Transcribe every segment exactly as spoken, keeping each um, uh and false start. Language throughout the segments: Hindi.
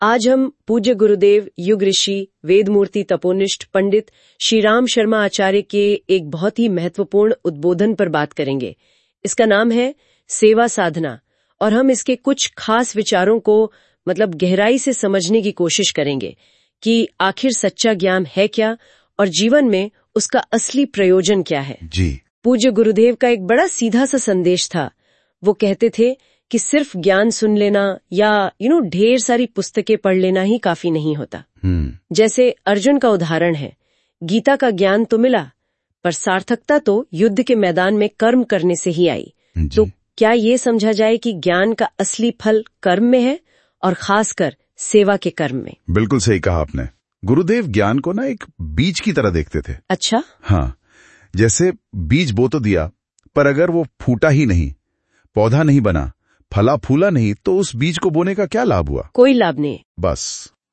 आज हम पूज्य गुरुदेव युग ऋषि वेदमूर्ति तपोनिष्ठ पंडित श्री राम शर्मा आचार्य के एक बहुत ही महत्वपूर्ण उद्बोधन पर बात करेंगे। इसका नाम है सेवा साधना और हम इसके कुछ खास विचारों को मतलब गहराई से समझने की कोशिश करेंगे कि आखिर सच्चा ज्ञान है क्या और जीवन में उसका असली प्रयोजन क्या है। जी। पूज्य गुरुदेव का एक बड़ा सीधा सा संदेश था। वो कहते थे कि सिर्फ ज्ञान सुन लेना या यू नो ढेर सारी पुस्तकें पढ़ लेना ही काफी नहीं होता। जैसे अर्जुन का उदाहरण है, गीता का ज्ञान तो मिला पर सार्थकता तो युद्ध के मैदान में कर्म करने से ही आई। तो क्या ये समझा जाए कि ज्ञान का असली फल कर्म में है और खासकर सेवा के कर्म में? बिल्कुल सही कहा आपने। गुरुदेव ज्ञान को ना एक बीज की तरह देखते थे। अच्छा। हाँ, जैसे बीज बो तो दिया पर अगर वो फूटा ही नहीं, पौधा नहीं बना, फला फूला नहीं, तो उस बीज को बोने का क्या लाभ हुआ? कोई लाभ नहीं। बस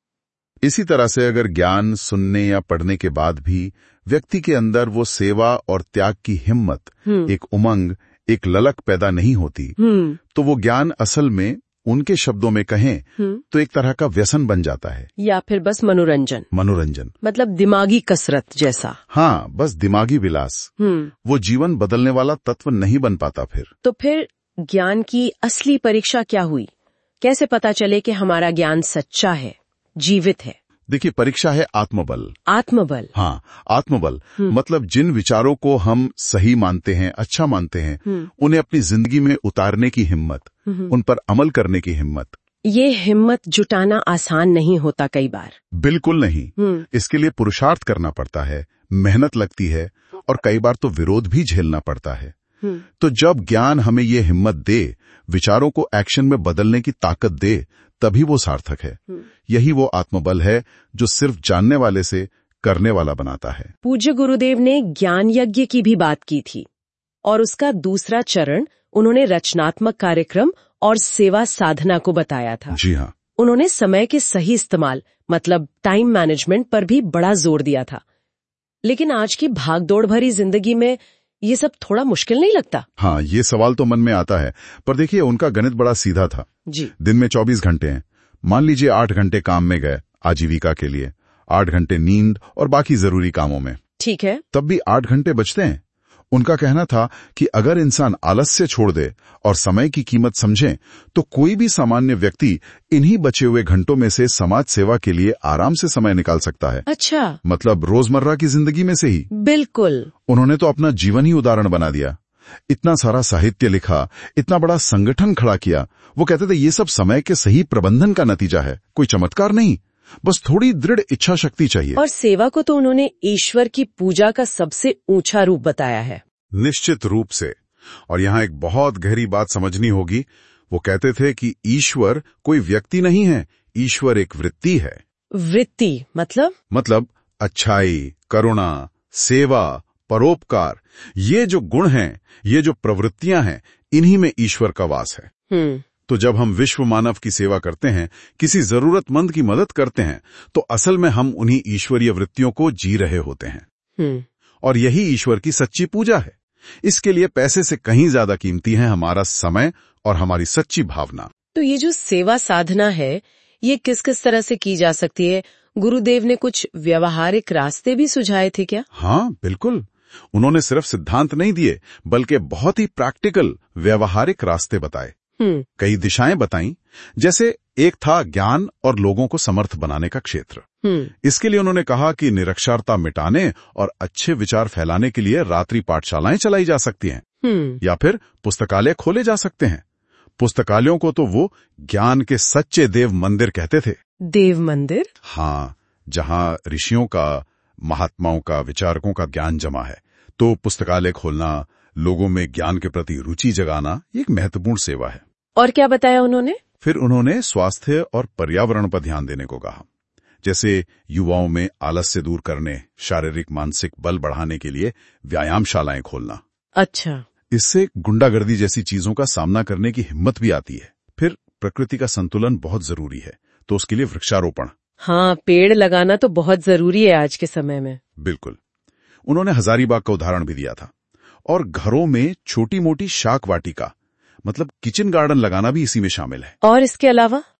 इसी तरह से अगर ज्ञान सुनने या पढ़ने के बाद भी व्यक्ति के अंदर वो सेवा और त्याग की हिम्मत, एक उमंग, एक ललक पैदा नहीं होती, तो वो ज्ञान असल में उनके शब्दों में कहें तो एक तरह का व्यसन बन जाता है या फिर बस मनोरंजन। मनोरंजन मतलब दिमागी कसरत जैसा। हाँ, बस दिमागी विलास। वो जीवन बदलने वाला तत्व नहीं बन पाता। फिर तो फिर ज्ञान की असली परीक्षा क्या हुई? कैसे पता चले कि हमारा ज्ञान सच्चा है, जीवित है? देखिए, परीक्षा है आत्मबल। आत्मबल? हाँ, आत्मबल मतलब जिन विचारों को हम सही मानते हैं, अच्छा मानते हैं, उन्हें अपनी जिंदगी में उतारने की हिम्मत, उन पर अमल करने की हिम्मत। ये हिम्मत जुटाना आसान नहीं होता कई बार। बिल्कुल नहीं। इसके लिए पुरुषार्थ करना पड़ता है, मेहनत लगती है और कई बार तो विरोध भी झेलना पड़ता है। तो जब ज्ञान हमें ये हिम्मत दे, विचारों को एक्शन में बदलने की ताकत दे, तभी वो सार्थक है। यही वो आत्मबल है जो सिर्फ जानने वाले से करने वाला बनाता है। पूज्य गुरुदेव ने ज्ञान यज्ञ की भी बात की थी और उसका दूसरा चरण उन्होंने रचनात्मक कार्यक्रम और सेवा साधना को बताया था। जी हाँ। उन्होंने समय के सही इस्तेमाल मतलब टाइम मैनेजमेंट पर भी बड़ा जोर दिया था। लेकिन आज की भागदौड़ भरी जिंदगी में ये सब थोड़ा मुश्किल नहीं लगता? हाँ, ये सवाल तो मन में आता है, पर देखिए उनका गणित बड़ा सीधा था। जी। दिन में चौबीस घंटे हैं, मान लीजिए आठ घंटे काम में गए आजीविका के लिए, आठ घंटे नींद और बाकी जरूरी कामों में। ठीक है। तब भी आठ घंटे बचते हैं। उनका कहना था कि अगर इंसान आलस्य छोड़ दे और समय की कीमत समझे, तो कोई भी सामान्य व्यक्ति इन्हीं बचे हुए घंटों में से समाज सेवा के लिए आराम से समय निकाल सकता है। अच्छा। मतलब रोजमर्रा की जिंदगी में से ही। बिल्कुल। उन्होंने तो अपना जीवन ही उदाहरण बना दिया। इतना सारा साहित्य लिखा, इतना बड़ा संगठन खड़ा किया। वो कहते थे ये सब समय के सही प्रबंधन का नतीजा है, कोई चमत्कार नहीं, बस थोड़ी दृढ़ इच्छा शक्ति चाहिए। और सेवा को तो उन्होंने ईश्वर की पूजा का सबसे ऊंचा रूप बताया है। निश्चित रूप से। और यहाँ एक बहुत गहरी बात समझनी होगी। वो कहते थे कि ईश्वर कोई व्यक्ति नहीं है, ईश्वर एक वृत्ति है। वृत्ति मतलब? मतलब अच्छाई, करुणा, सेवा, परोपकार, ये जो गुण हैं, ये जो प्रवृत्तियां हैं, इन्हीं में ईश्वर का वास है। हम्म। तो जब हम विश्व मानव की सेवा करते हैं, किसी जरूरतमंद की मदद करते हैं, तो असल में हम उन्हीं ईश्वरीय वृत्तियों को जी रहे होते हैं। और यही ईश्वर की सच्ची पूजा है। इसके लिए पैसे से कहीं ज्यादा कीमती है हमारा समय और हमारी सच्ची भावना। तो ये जो सेवा साधना है, ये किस किस तरह से की जा सकती है? गुरुदेव ने कुछ व्यवहारिक रास्ते भी सुझाए थे क्या? हाँ, बिल्कुल। उन्होंने सिर्फ सिद्धांत नहीं दिए, बल्कि बहुत ही प्रैक्टिकल व्यवहारिक रास्ते बताए। कई दिशाएं बताई। जैसे एक था ज्ञान और लोगों को समर्थ बनाने का क्षेत्र। इसके लिए उन्होंने कहा कि निरक्षरता मिटाने और अच्छे विचार फैलाने के लिए रात्रि पाठशालाएं चलाई जा सकती हैं, या फिर पुस्तकालय खोले जा सकते हैं। पुस्तकालयों को तो वो ज्ञान के सच्चे देव मंदिर कहते थे। देव मंदिर? हाँ, जहां ऋषियों का, महात्माओं का, विचारकों का ज्ञान जमा है। तो पुस्तकालय खोलना, लोगों में ज्ञान के प्रति रुचि जगाना, एक महत्वपूर्ण सेवा है। और क्या बताया उन्होंने? फिर उन्होंने स्वास्थ्य और पर्यावरण पर ध्यान देने को कहा। जैसे युवाओं में आलस्य दूर करने, शारीरिक मानसिक बल बढ़ाने के लिए व्यायामशालाएं खोलना। अच्छा। इससे गुंडागर्दी जैसी चीजों का सामना करने की हिम्मत भी आती है। फिर प्रकृति का संतुलन बहुत जरूरी है, तो उसके लिए वृक्षारोपण। हाँ, पेड़ लगाना तो बहुत जरूरी है आज के समय में। बिल्कुल। उन्होंने हजारीबाग का उदाहरण भी दिया था। और घरों में छोटी मोटी शाक वाटिका मतलब किचन गार्डन लगाना भी इसी में शामिल है। और इसके अलावा?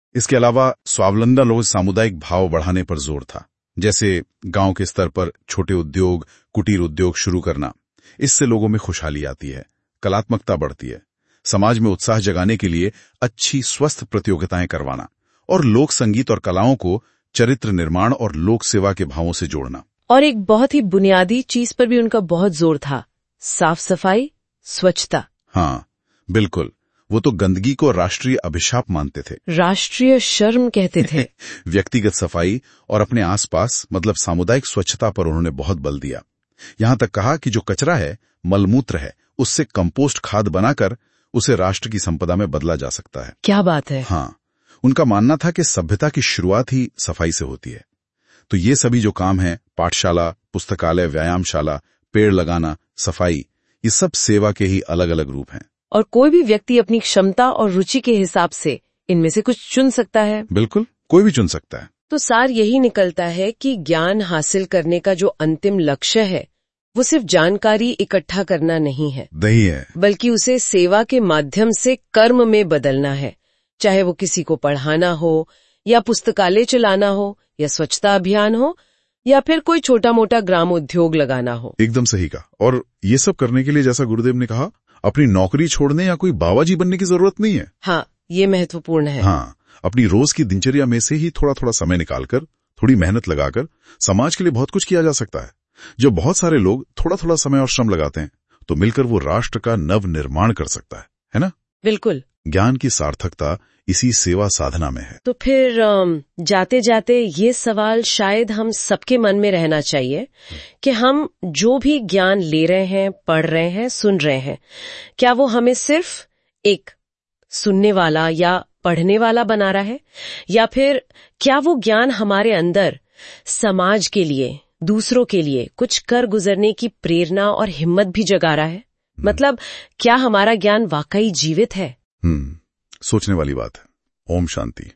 इसके अलावा स्वावलंबन और सामुदायिक भाव बढ़ाने पर जोर था, जैसे गांव के स्तर पर छोटे उद्योग, कुटीर उद्योग शुरू करना। इससे लोगों में खुशहाली आती है, कलात्मकता बढ़ती है। समाज में उत्साह जगाने के लिए अच्छी स्वस्थ प्रतियोगिताएं करवाना और लोक संगीत और कलाओं को चरित्र निर्माण और लोक सेवा के भावों से जोड़ना। और एक बहुत ही बुनियादी चीज पर भी उनका बहुत जोर था, साफ सफाई, स्वच्छता। हाँ बिल्कुल, वो तो गंदगी को राष्ट्रीय अभिशाप मानते थे, राष्ट्रीय शर्म कहते थे। व्यक्तिगत सफाई और अपने आसपास मतलब सामुदायिक स्वच्छता पर उन्होंने बहुत बल दिया। यहां तक कहा कि जो कचरा है, मलमूत्र है, उससे कंपोस्ट खाद बनाकर उसे राष्ट्र की संपदा में बदला जा सकता है। क्या बात है। हाँ, उनका मानना था कि सभ्यता की शुरुआत ही सफाई से होती है। तो ये सभी जो काम है, पाठशाला, पुस्तकालय, व्यायामशाला, पेड़ लगाना, सफाई, ये सब सेवा के ही अलग अलग रूप हैं। और कोई भी व्यक्ति अपनी क्षमता और रुचि के हिसाब से इनमें से कुछ चुन सकता है। बिल्कुल, कोई भी चुन सकता है। तो सार यही निकलता है कि ज्ञान हासिल करने का जो अंतिम लक्ष्य है वो सिर्फ जानकारी इकट्ठा करना नहीं है, नहीं है, बल्कि उसे सेवा के माध्यम से कर्म में बदलना है। चाहे वो किसी को पढ़ाना हो, या पुस्तकालय चलाना हो, या स्वच्छता अभियान हो, या फिर कोई छोटा मोटा ग्राम उद्योग लगाना हो। एकदम सही कहा। और ये सब करने के लिए, जैसा गुरुदेव ने कहा, अपनी नौकरी छोड़ने या कोई बाबाजी बनने की जरूरत नहीं है। हाँ, ये महत्वपूर्ण है। हाँ, अपनी रोज की दिनचर्या में से ही थोड़ा थोड़ा समय निकालकर, थोड़ी मेहनत लगाकर समाज के लिए बहुत कुछ किया जा सकता है। जो बहुत सारे लोग थोड़ा थोड़ा समय और श्रम लगाते हैं, तो मिलकर वो राष्ट्र का नव निर्माण कर सकता है, है ना? बिल्कुल। ज्ञान की सार्थकता इसी सेवा साधना में है। तो फिर जाते जाते ये सवाल शायद हम सबके मन में रहना चाहिए कि हम जो भी ज्ञान ले रहे हैं, पढ़ रहे हैं, सुन रहे हैं, क्या वो हमें सिर्फ एक सुनने वाला या पढ़ने वाला बना रहा है, या फिर क्या वो ज्ञान हमारे अंदर समाज के लिए, दूसरों के लिए कुछ कर गुजरने की प्रेरणा और हिम्मत भी जगा रहा है? मतलब क्या हमारा ज्ञान वाकई जीवित है? हम्म सोचने वाली बात है। ओम शांति।